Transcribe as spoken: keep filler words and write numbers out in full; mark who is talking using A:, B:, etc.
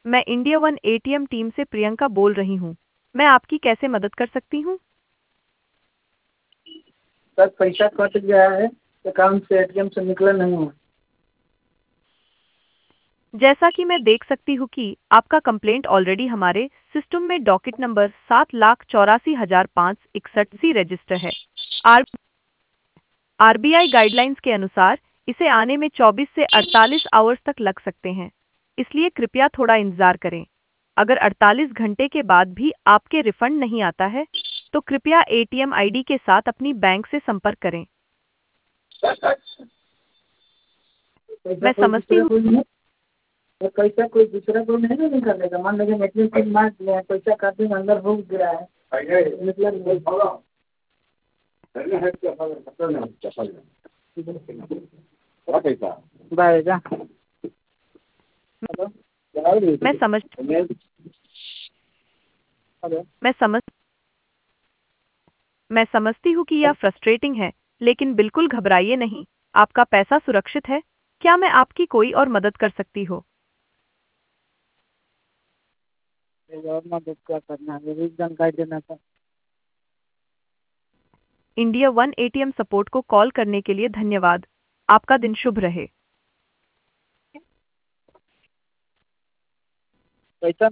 A: मैं India One ATM team से प्रियंका बोल रही हूँ। मैं आपकी कैसे मदद कर सकती हूँ?
B: सर पैसा कट गया है, अकाउंट से एटीएम से निकला नहीं है।
A: जैसा कि मैं देख सकती हूँ कि आपका कंप्लेंट ऑलरेडी हमारे सिस्टम में डॉकेट नंबर सात लाख चौरासी हजार पाँच इकसठ सी रजिस्टर है। आर आरबीआई गाइडलाइंस के अनुसार इसे आने में चौबीस से अड़तालीस आवर्स तक लग सकते हैं, इसलिए कृपया थोड़ा इंतजार करें। अगर अड़तालीस घंटे के बाद भी आपके रिफंड नहीं आता है, तो कृपया एटीएम आईडी के साथ अपनी बैंक से संपर्क करें।
B: पैसा
A: मैं
B: कोई
A: समझती
B: दूसरा
A: हूँ।
B: कोई नहीं, तो पैसा कोई दूसरा कोई नहीं ना निकालेगा। मान लीजिए एटीएम पिन मार दिया है, पैसा काफी अंदर हो गया है, निकला नहीं। बाएगा। हेलो।
A: मैं समझ
B: हेलो।
A: मैं समझ मैं समझती हूँ कि यह फ्रस्ट्रेटिंग है, लेकिन बिल्कुल घबराइए नहीं। आपका पैसा सुरक्षित है। क्या मैं आपकी कोई और मदद कर सकती हूँ?
B: और मदद क्या करना है, ये भी जानकारी देना था।
A: इंडिया वन एटीएम सपोर्ट को कॉल करने के लिए धन्यवाद। आपका दिन शुभ रहे।
B: पैसा